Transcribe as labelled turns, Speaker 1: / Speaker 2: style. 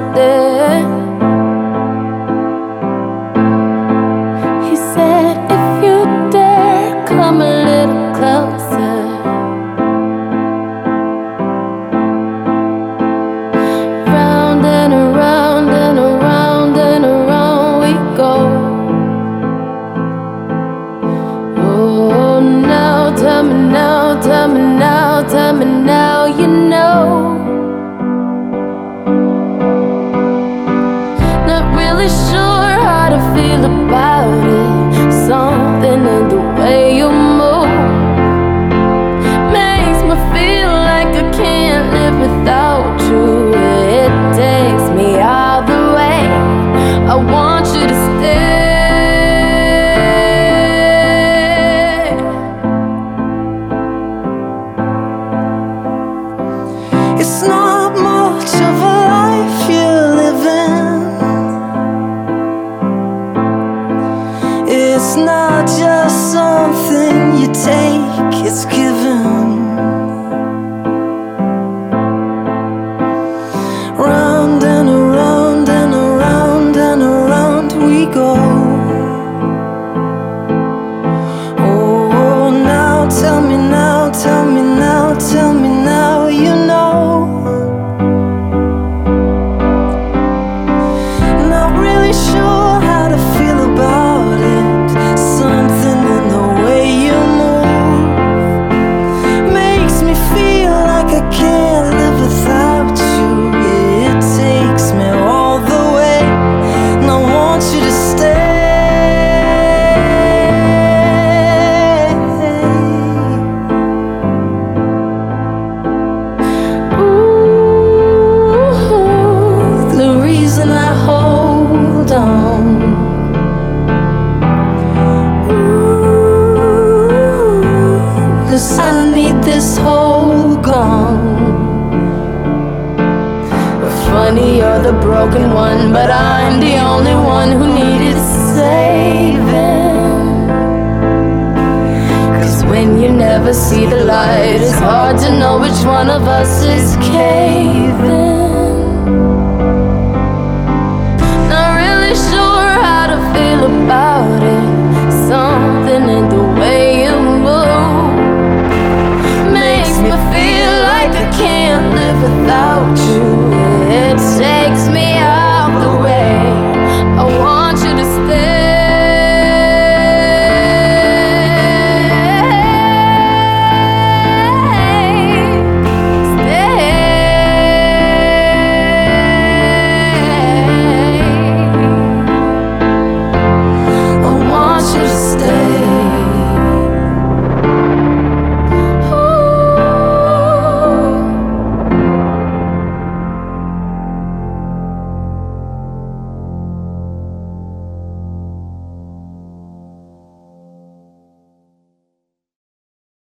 Speaker 1: there. He said, if you dare, come a little closer. Round and around and around and around we go. Oh, now, tell me now, tell me now, tell me now, you know. Not really sure how to feel about it. Something in the way you move makes me feel like I can't live without you. It takes me all the way. I want you to stay.
Speaker 2: It's not much of a life you're living. It's not just something you take, it's given. Round and around and around and around we go. Oh, now tell me now, tell me now, tell me now, you know. Not really sure how to feel about it. Something in the way you move makes me feel like I can't live without you. It takes me all the way, and I want you to stay.
Speaker 1: Ooh, the reason I hold on. Ooh, 'cause I need this hole gone. Funny, you're the broken one, but I'm the only one who needed saving. 'Cause when you never see the light, it's hard to know which one of us is caving.